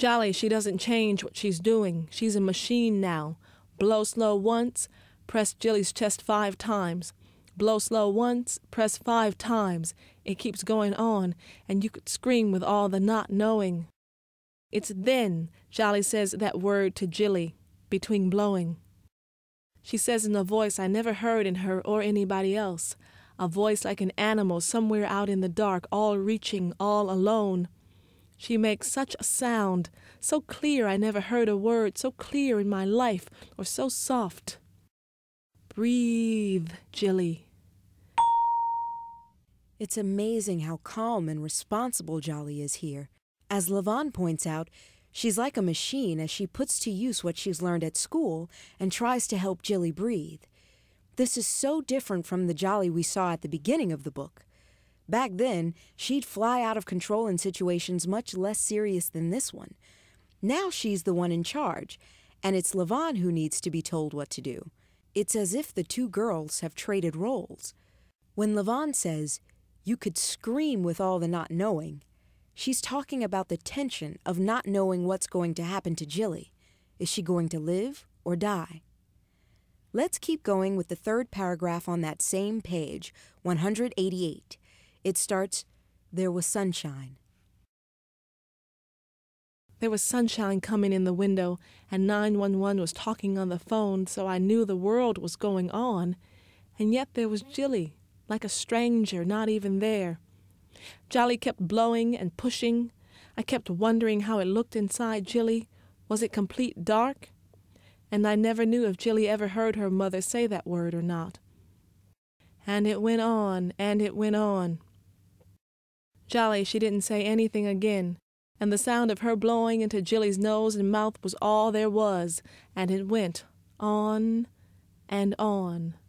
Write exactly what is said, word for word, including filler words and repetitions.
Jolly, she doesn't change what she's doing. She's a machine now. Blow slow once, press Jilly's chest five times. Blow slow once, press five times. It keeps going on, and you could scream with all the not knowing. It's then Jolly says that word to Jilly, between blowing. She says in a voice I never heard in her or anybody else, a voice like an animal somewhere out in the dark, all reaching, all alone. She makes such a sound, so clear I never heard a word so clear in my life, or so soft. Breathe, Jilly. It's amazing how calm and responsible Jolly is here. As Levon points out, she's like a machine as she puts to use what she's learned at school and tries to help Jilly breathe. This is so different from the Jolly we saw at the beginning of the book. Back then, she'd fly out of control in situations much less serious than this one. Now she's the one in charge, and it's Levon who needs to be told what to do. It's as if the two girls have traded roles. When Levon says, "You could scream with all the not knowing," she's talking about the tension of not knowing what's going to happen to Jilly. Is she going to live or die? Let's keep going with the third paragraph on that same page, one hundred eighty-eight. It starts, "There was sunshine." There was sunshine coming in the window, and nine one one was talking on the phone, so I knew the world was going on. And yet there was Jilly, like a stranger, not even there. Jolly kept blowing and pushing. I kept wondering how it looked inside Jilly. Was it complete dark? And I never knew if Jilly ever heard her mother say that word or not. And it went on, and it went on. Jolly, she didn't say anything again, and the sound of her blowing into Jilly's nose and mouth was all there was, and it went on and on.